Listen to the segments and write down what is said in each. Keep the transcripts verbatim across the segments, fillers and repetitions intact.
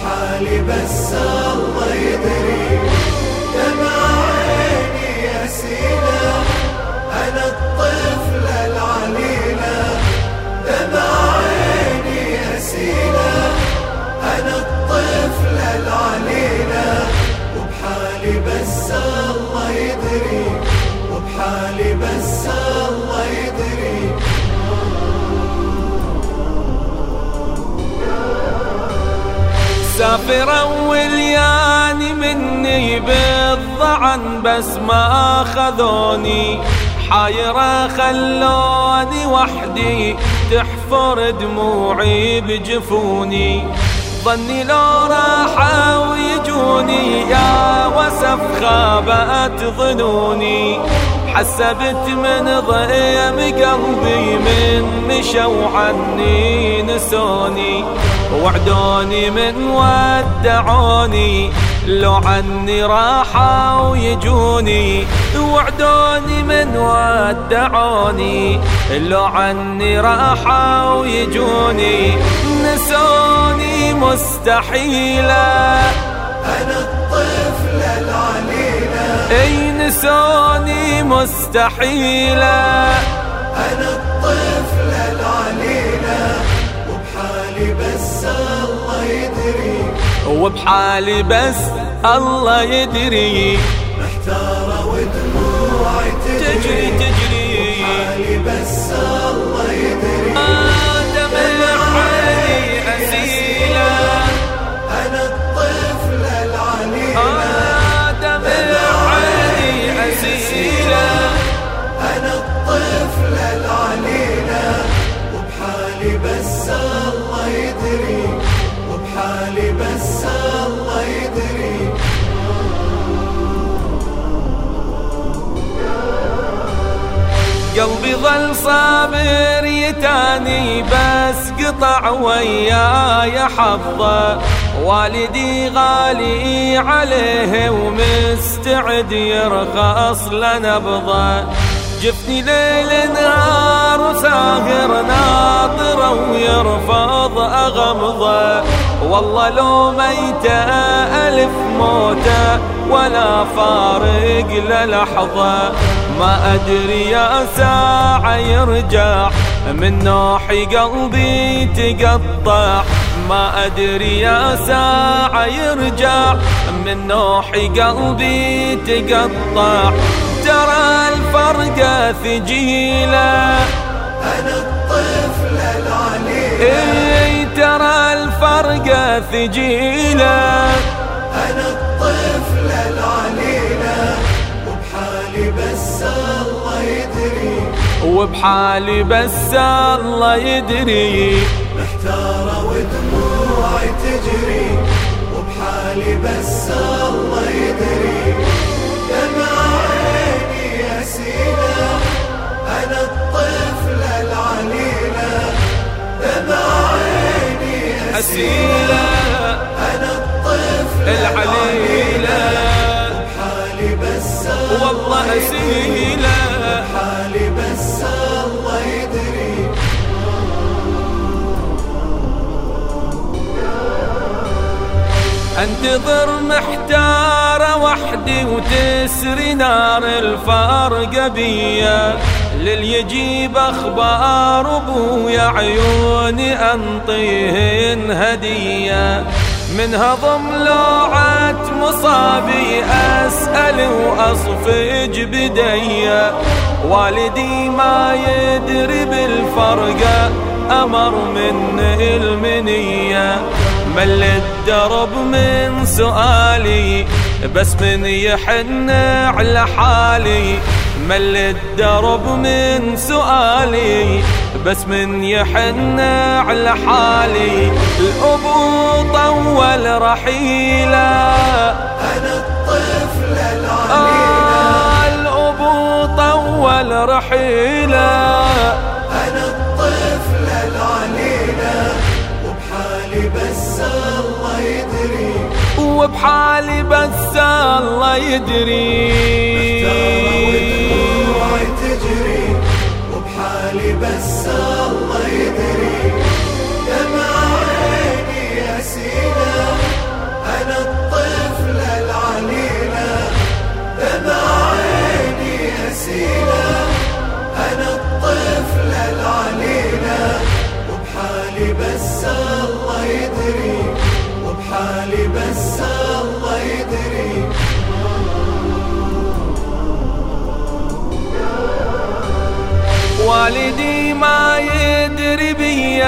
وبحالي بس الله يدري. دمع عيني أسيلة أنا الطفل العليلة. دمع عيني أسيلة أنا الطفل العليلة. وبحالي بس الله يدري. وبحالي بس الله يدري. سافرا ولياني مني بالضعن بس ما أخذوني. حايرة خلوني وحدي تحفر دموعي بجفوني. ظني لو راحوا ويجوني يا وسف خابت ظنوني. حسبت من ضيم قلبي من مشوا عني نسوني. وعدوني من ودعوني لو عني راحوا يجوني. وعدوني من ودعوني لو عني راحوا يجوني. نسوني مستحيلة أنا الطفل العليلة. اي نسوني مستحيلة أنا الطفل العليلة. وبحالي بس الله يدري. وبحالي بس الله يدري. محتارة ودموعي تجري تجري. وبحالي بس الله يدري. دمع عيني أسيلة أنا الطفل العليلة. دمع عيني أسيلة أنا الطفل العليلة. وبحالي بس الله يدري. وبحالي بس الله يدري. قلبي ظل صابر يتاني بس قطع وياي حظه. والدي غالي عليه ومستعد يرخص لنبضه. جفني ليل نهار وساهر ناطره ويرفض أغمضه. والله لو ميته ألف موته ولا فارق للحظة. ما أدري يا ساعة يرجع من نوحي قلبي تقطع. ما أدري يا ساعة يرجع من نوحي قلبي تقطع. ترى الفرقة ثقيلة أنا الطفل العليلة. اي ترى الفرقة ثقيلة أنا الطفل العليلة. وبحالي بس الله يدري. وبحالي بس الله يدري. محتارة ودموعي تجري. وبحالي بس الله يدري. دمع عيني أسيلة أنا الطفل العليلة. دمع عيني أسيلة أنا الطفل العليلة. وبحالي بس والله أسيلة. وبحالي بس الله يدري. انتظر محتارة وحدي وتسري نار الفارقة بيا. للي يجيب اخبار ابويا عيوني انطيهن هدية. منها ضملوعة مصابي اسأل واصفج بديا. والدي ما يدري بالفرقة امر من المنية. مل الدرب من سؤالي بس من يحن على حالي. مل الدرب من سؤالي بس من يحن على حالي. الأبو طول رحيله أنا الطفل العليلة. آه الأبو طول رحيله. أنا الطفل العليلة. وبحالي بس الله يدري. وبحالي بس الله يدري. ودموعي تجري. وبحالي بس الله يدري. دمع عيني أسيلة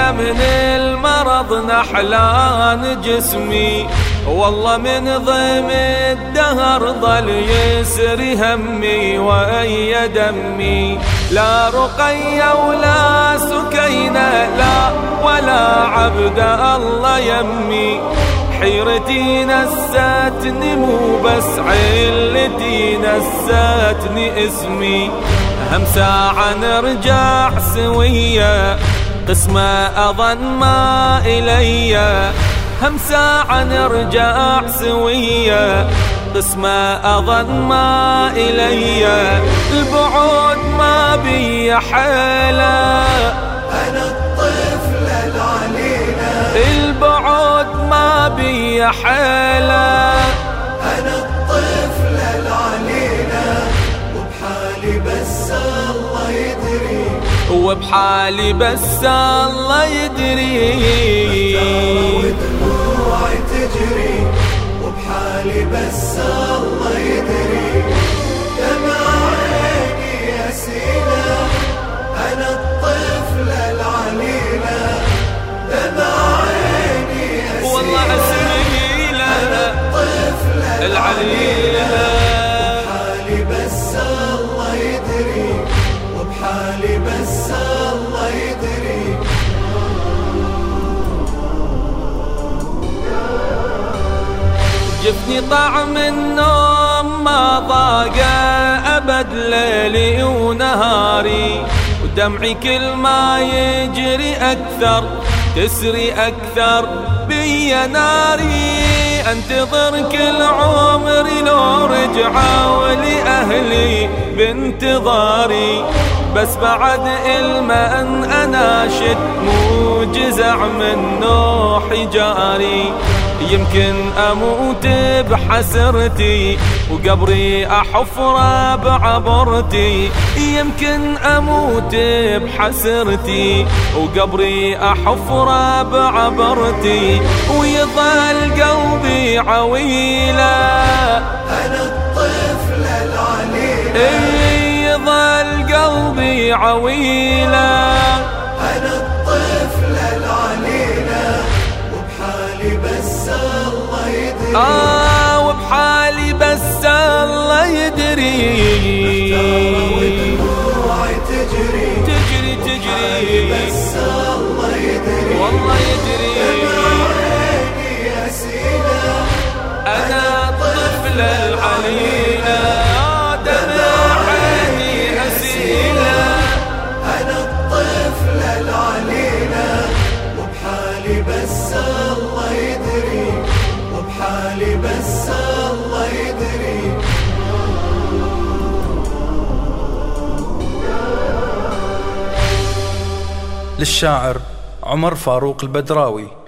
علي من المرض نحلان جسمي، والله من ضيم الدهر ظل يسري همي وأي دمي. لا رقية ولا سكينة لا ولا عبد الله يمي، حيرتي نستني مو بس علتي نستني اسمي. هم ساعة نرجع سوية قسمة أظن ما إلي، هم ساعة نرجع سوية قسمة أظن ما إلي. البعد ما بي حيلة أنا الطفل العليلة، البعد ما بي حيلة أنا الطفل العليلة، وبحالي بس الله يدري، وبحالي بس الله يدري. ودموعي تجري وبحالي بس الله يدري. دمع عيني أسيلة أنا الطفل العليلة، دمع عيني أسيلة والله أسيلة أنا الطفل العليلة. وبحالي بس الله يدري، وبحالي بس الله يدري. جفني طعم النوم ما ضاق أبد ليلي ونهاري، ودمعي كل ما يجري أكثر تسري أكثر بي ناري. انتظر كل عمري لو رجعوا لأهلي بانتظاري، بس بعد المن أناشد مو جزع من نوحي جاري. يمكن أموت بحسرتي وقبري أحفره بعبرتي، يمكن أموت بحسرتي وقبري أحفره بعبرتي، ويظل قلبي عويلة أنا الطفل العليلة، يظل قلبي عويلة أنا الطفل العليلة، وبحالي بس الله يدري. آه وبحالي بس الله يدري. ودموعي تجري تجري تجري بس الله يدري، والله يدري. دمع عيني أسيلة أنا الطفل العليلة، دمع عيني أسيلة أنا الطفل العليلة، وبحالي بس الله يدري، وبحالي بس الله يدري. للشاعر عمر فاروق البدراوي.